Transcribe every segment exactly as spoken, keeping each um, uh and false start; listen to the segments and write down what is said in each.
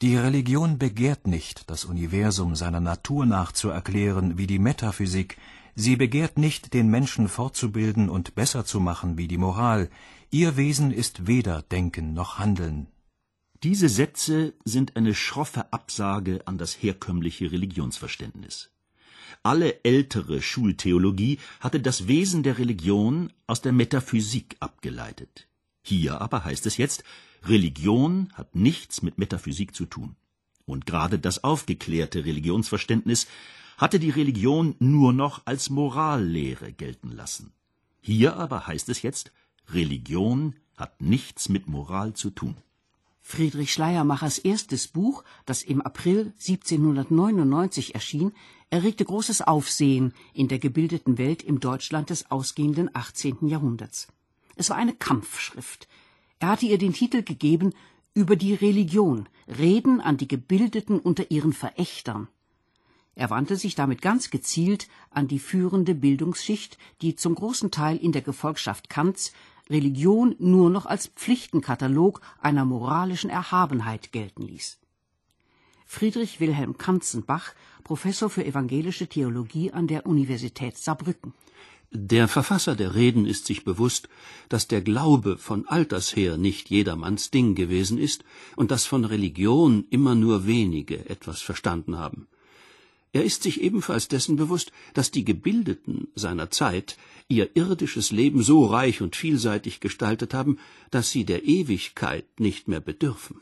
Die Religion begehrt nicht, das Universum seiner Natur nach zu erklären wie die Metaphysik. Sie begehrt nicht, den Menschen fortzubilden und besser zu machen wie die Moral. Ihr Wesen ist weder Denken noch Handeln. Diese Sätze sind eine schroffe Absage an das herkömmliche Religionsverständnis. Alle ältere Schultheologie hatte das Wesen der Religion aus der Metaphysik abgeleitet. Hier aber heißt es jetzt, Religion hat nichts mit Metaphysik zu tun. Und gerade das aufgeklärte Religionsverständnis hatte die Religion nur noch als Morallehre gelten lassen. Hier aber heißt es jetzt, Religion hat nichts mit Moral zu tun. Friedrich Schleiermachers erstes Buch, das im April siebzehnhundertneunundneunzig erschien, erregte großes Aufsehen in der gebildeten Welt im Deutschland des ausgehenden achtzehnten Jahrhunderts. Es war eine Kampfschrift. Er hatte ihr den Titel gegeben »Über die Religion, Reden an die Gebildeten unter ihren Verächtern«. Er wandte sich damit ganz gezielt an die führende Bildungsschicht, die zum großen Teil in der Gefolgschaft Kants Religion nur noch als Pflichtenkatalog einer moralischen Erhabenheit gelten ließ. Friedrich Wilhelm Kanzenbach, Professor für evangelische Theologie an der Universität Saarbrücken. Der Verfasser der Reden ist sich bewusst, dass der Glaube von alters her nicht jedermanns Ding gewesen ist und dass von Religion immer nur wenige etwas verstanden haben. Er ist sich ebenfalls dessen bewusst, dass die Gebildeten seiner Zeit ihr irdisches Leben so reich und vielseitig gestaltet haben, dass sie der Ewigkeit nicht mehr bedürfen.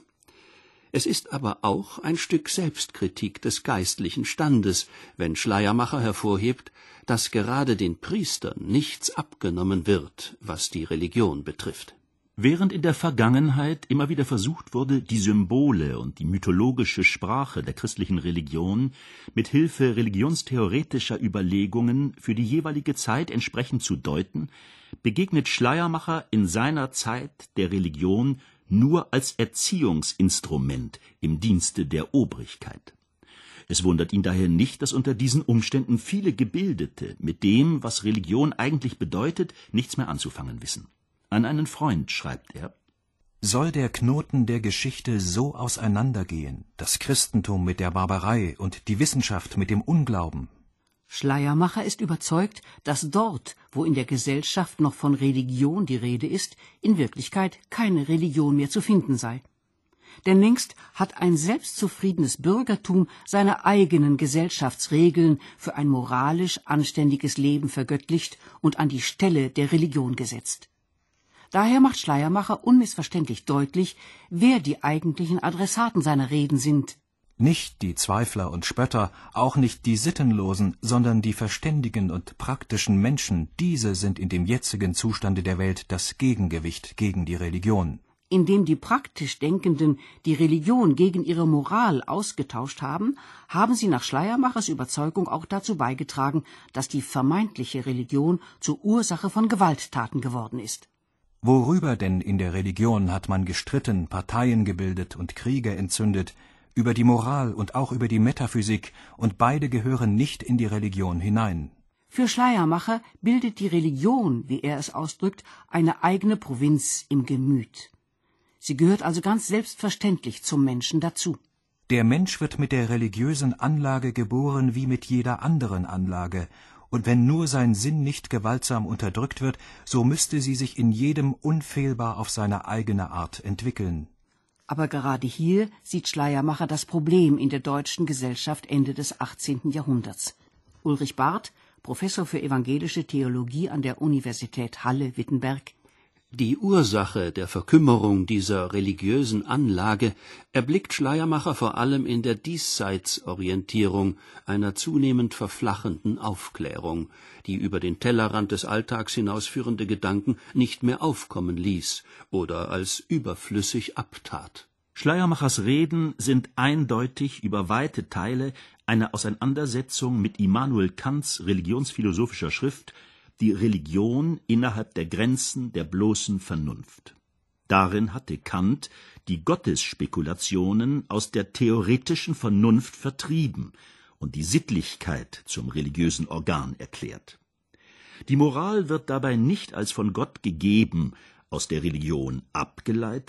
Es ist aber auch ein Stück Selbstkritik des geistlichen Standes, wenn Schleiermacher hervorhebt, dass gerade den Priestern nichts abgenommen wird, was die Religion betrifft. Während in der Vergangenheit immer wieder versucht wurde, die Symbole und die mythologische Sprache der christlichen Religion mit Hilfe religionstheoretischer Überlegungen für die jeweilige Zeit entsprechend zu deuten, begegnet Schleiermacher in seiner Zeit der Religion nur als Erziehungsinstrument im Dienste der Obrigkeit. Es wundert ihn daher nicht, dass unter diesen Umständen viele Gebildete mit dem, was Religion eigentlich bedeutet, nichts mehr anzufangen wissen. An einen Freund schreibt er: Soll der Knoten der Geschichte so auseinandergehen, das Christentum mit der Barbarei und die Wissenschaft mit dem Unglauben? Schleiermacher ist überzeugt, dass dort, wo in der Gesellschaft noch von Religion die Rede ist, in Wirklichkeit keine Religion mehr zu finden sei. Denn längst hat ein selbstzufriedenes Bürgertum seine eigenen Gesellschaftsregeln für ein moralisch anständiges Leben vergöttlicht und an die Stelle der Religion gesetzt. Daher macht Schleiermacher unmissverständlich deutlich, wer die eigentlichen Adressaten seiner Reden sind. Nicht die Zweifler und Spötter, auch nicht die Sittenlosen, sondern die verständigen und praktischen Menschen, diese sind in dem jetzigen Zustande der Welt das Gegengewicht gegen die Religion. Indem die praktisch Denkenden die Religion gegen ihre Moral ausgetauscht haben, haben sie nach Schleiermachers Überzeugung auch dazu beigetragen, dass die vermeintliche Religion zur Ursache von Gewalttaten geworden ist. Worüber denn in der Religion hat man gestritten, Parteien gebildet und Kriege entzündet, über die Moral und auch über die Metaphysik, und beide gehören nicht in die Religion hinein. Für Schleiermacher bildet die Religion, wie er es ausdrückt, eine eigene Provinz im Gemüt. Sie gehört also ganz selbstverständlich zum Menschen dazu. Der Mensch wird mit der religiösen Anlage geboren wie mit jeder anderen Anlage, und wenn nur sein Sinn nicht gewaltsam unterdrückt wird, so müsste sie sich in jedem unfehlbar auf seine eigene Art entwickeln. Aber gerade hier sieht Schleiermacher das Problem in der deutschen Gesellschaft Ende des achtzehnten Jahrhunderts. Ulrich Barth, Professor für evangelische Theologie an der Universität Halle-Wittenberg: Die Ursache der Verkümmerung dieser religiösen Anlage erblickt Schleiermacher vor allem in der Diesseitsorientierung einer zunehmend verflachenden Aufklärung, die über den Tellerrand des Alltags hinausführende Gedanken nicht mehr aufkommen ließ oder als überflüssig abtat. Schleiermachers Reden sind eindeutig über weite Teile eine Auseinandersetzung mit Immanuel Kants religionsphilosophischer Schrift Die Religion innerhalb der Grenzen der bloßen Vernunft. Darin hatte Kant die Gottesspekulationen aus der theoretischen Vernunft vertrieben und die Sittlichkeit zum religiösen Organ erklärt. Die Moral wird dabei nicht als von Gott gegeben aus der Religion abgeleitet,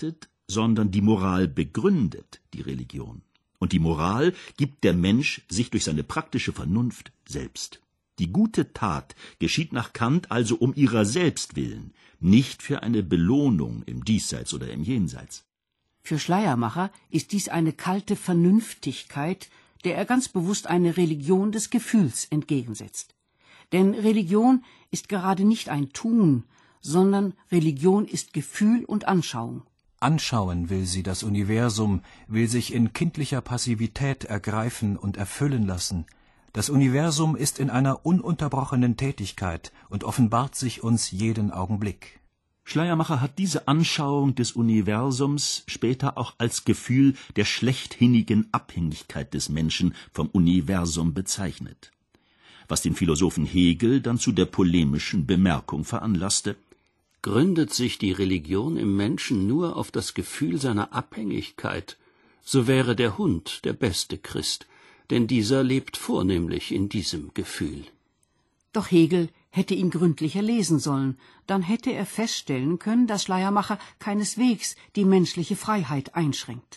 sondern die Moral begründet die Religion. Und die Moral gibt der Mensch sich durch seine praktische Vernunft selbst. Die gute Tat geschieht nach Kant also um ihrer selbst willen, nicht für eine Belohnung im Diesseits oder im Jenseits. Für Schleiermacher ist dies eine kalte Vernünftigkeit, der er ganz bewusst eine Religion des Gefühls entgegensetzt. Denn Religion ist gerade nicht ein Tun, sondern Religion ist Gefühl und Anschauung. Anschauen will sie das Universum, will sich in kindlicher Passivität ergreifen und erfüllen lassen. Das Universum ist in einer ununterbrochenen Tätigkeit und offenbart sich uns jeden Augenblick. Schleiermacher hat diese Anschauung des Universums später auch als Gefühl der schlechthinnigen Abhängigkeit des Menschen vom Universum bezeichnet, was den Philosophen Hegel dann zu der polemischen Bemerkung veranlasste: Gründet sich die Religion im Menschen nur auf das Gefühl seiner Abhängigkeit, so wäre der Hund der beste Christ, denn dieser lebt vornehmlich in diesem Gefühl. Doch Hegel hätte ihn gründlicher lesen sollen, dann hätte er feststellen können, dass Schleiermacher keineswegs die menschliche Freiheit einschränkt.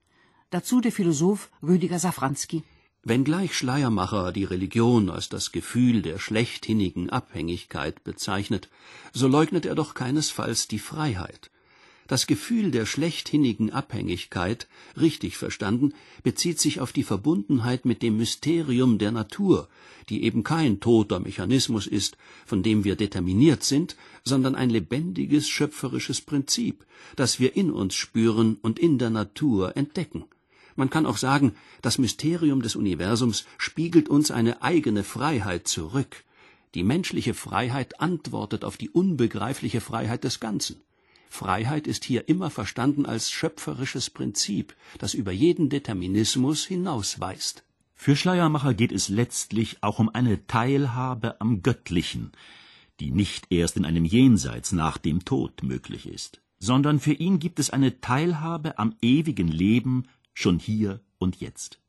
Dazu der Philosoph Rüdiger Safranski. Wenngleich Schleiermacher die Religion als das Gefühl der schlechthinnigen Abhängigkeit bezeichnet, so leugnet er doch keinesfalls die Freiheit. Das Gefühl der schlechthinnigen Abhängigkeit, richtig verstanden, bezieht sich auf die Verbundenheit mit dem Mysterium der Natur, die eben kein toter Mechanismus ist, von dem wir determiniert sind, sondern ein lebendiges schöpferisches Prinzip, das wir in uns spüren und in der Natur entdecken. Man kann auch sagen, das Mysterium des Universums spiegelt uns eine eigene Freiheit zurück. Die menschliche Freiheit antwortet auf die unbegreifliche Freiheit des Ganzen. Freiheit ist hier immer verstanden als schöpferisches Prinzip, das über jeden Determinismus hinausweist. Für Schleiermacher geht es letztlich auch um eine Teilhabe am Göttlichen, die nicht erst in einem Jenseits nach dem Tod möglich ist, sondern für ihn gibt es eine Teilhabe am ewigen Leben schon hier und jetzt.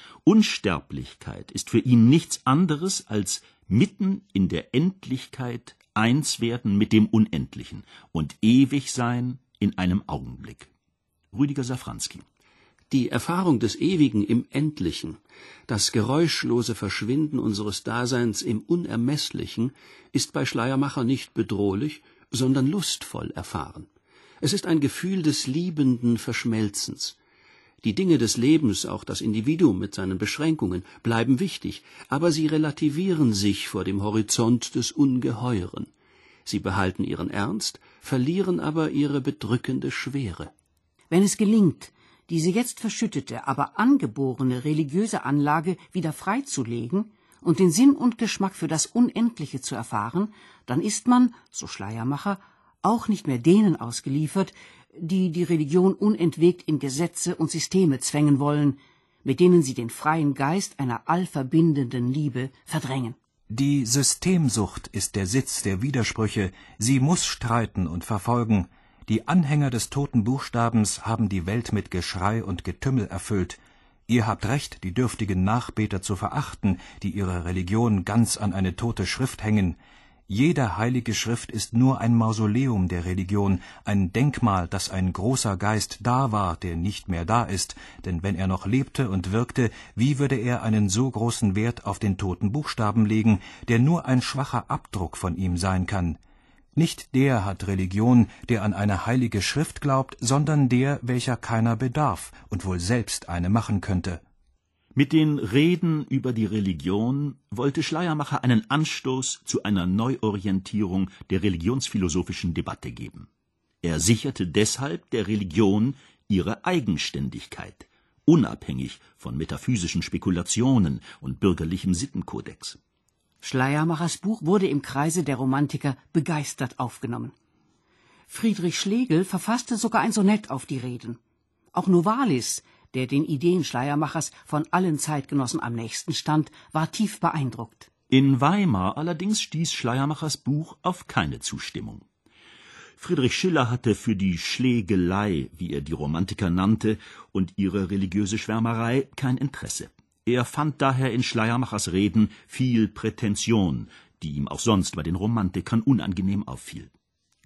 Unsterblichkeit ist für ihn nichts anderes als mitten in der Endlichkeit eins werden mit dem Unendlichen und ewig sein in einem Augenblick. Rüdiger Safranski. Die Erfahrung des Ewigen im Endlichen, das geräuschlose Verschwinden unseres Daseins im Unermesslichen, ist bei Schleiermacher nicht bedrohlich, sondern lustvoll erfahren. Es ist ein Gefühl des liebenden Verschmelzens. Die Dinge des Lebens, auch das Individuum mit seinen Beschränkungen, bleiben wichtig, aber sie relativieren sich vor dem Horizont des Ungeheuren. Sie behalten ihren Ernst, verlieren aber ihre bedrückende Schwere. Wenn es gelingt, diese jetzt verschüttete, aber angeborene religiöse Anlage wieder freizulegen und den Sinn und Geschmack für das Unendliche zu erfahren, dann ist man, so Schleiermacher, auch nicht mehr denen ausgeliefert, die die Religion unentwegt in Gesetze und Systeme zwängen wollen, mit denen sie den freien Geist einer allverbindenden Liebe verdrängen. Die Systemsucht ist der Sitz der Widersprüche, sie muss streiten und verfolgen. Die Anhänger des toten Buchstabens haben die Welt mit Geschrei und Getümmel erfüllt. Ihr habt recht, die dürftigen Nachbeter zu verachten, die ihre Religion ganz an eine tote Schrift hängen. Jede heilige Schrift ist nur ein Mausoleum der Religion, ein Denkmal, dass ein großer Geist da war, der nicht mehr da ist, denn wenn er noch lebte und wirkte, wie würde er einen so großen Wert auf den toten Buchstaben legen, der nur ein schwacher Abdruck von ihm sein kann? Nicht der hat Religion, der an eine heilige Schrift glaubt, sondern der, welcher keiner bedarf und wohl selbst eine machen könnte. Mit den Reden über die Religion wollte Schleiermacher einen Anstoß zu einer Neuorientierung der religionsphilosophischen Debatte geben. Er sicherte deshalb der Religion ihre Eigenständigkeit, unabhängig von metaphysischen Spekulationen und bürgerlichem Sittenkodex. Schleiermachers Buch wurde im Kreise der Romantiker begeistert aufgenommen. Friedrich Schlegel verfasste sogar ein Sonett auf die Reden. Auch Novalis, der den Ideen Schleiermachers von allen Zeitgenossen am nächsten stand, war tief beeindruckt. In Weimar allerdings stieß Schleiermachers Buch auf keine Zustimmung. Friedrich Schiller hatte für die Schlegelei, wie er die Romantiker nannte, und ihre religiöse Schwärmerei kein Interesse. Er fand daher in Schleiermachers Reden viel Prätension, die ihm auch sonst bei den Romantikern unangenehm auffiel.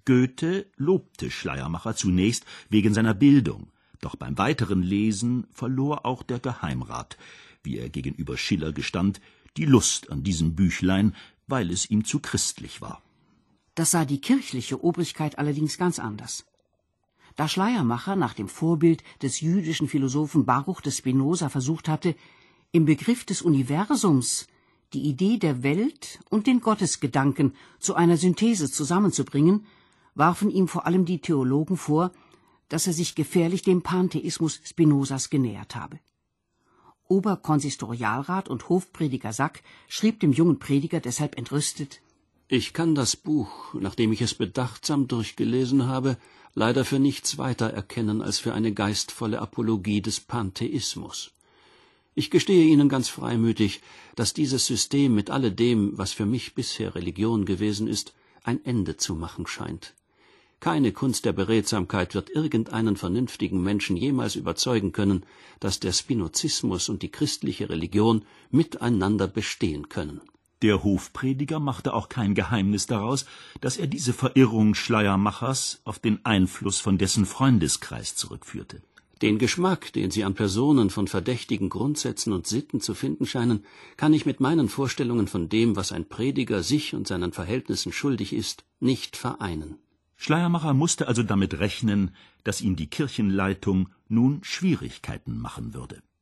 Goethe lobte Schleiermacher zunächst wegen seiner Bildung, doch beim weiteren Lesen verlor auch der Geheimrat, wie er gegenüber Schiller gestand, die Lust an diesem Büchlein, weil es ihm zu christlich war. Das sah die kirchliche Obrigkeit allerdings ganz anders. Da Schleiermacher nach dem Vorbild des jüdischen Philosophen Baruch de Spinoza versucht hatte, im Begriff des Universums die Idee der Welt und den Gottesgedanken zu einer Synthese zusammenzubringen, warfen ihm vor allem die Theologen vor, dass er sich gefährlich dem Pantheismus Spinozas genähert habe. Oberkonsistorialrat und Hofprediger Sack schrieb dem jungen Prediger deshalb entrüstet: Ich kann das Buch, nachdem ich es bedachtsam durchgelesen habe, leider für nichts weiter erkennen als für eine geistvolle Apologie des Pantheismus. Ich gestehe Ihnen ganz freimütig, dass dieses System mit alledem, was für mich bisher Religion gewesen ist, ein Ende zu machen scheint. Keine Kunst der Beredsamkeit wird irgendeinen vernünftigen Menschen jemals überzeugen können, dass der Spinozismus und die christliche Religion miteinander bestehen können. Der Hofprediger machte auch kein Geheimnis daraus, dass er diese Verirrung Schleiermachers auf den Einfluss von dessen Freundeskreis zurückführte. Den Geschmack, den Sie an Personen von verdächtigen Grundsätzen und Sitten zu finden scheinen, kann ich mit meinen Vorstellungen von dem, was ein Prediger sich und seinen Verhältnissen schuldig ist, nicht vereinen. Schleiermacher musste also damit rechnen, dass ihm die Kirchenleitung nun Schwierigkeiten machen würde.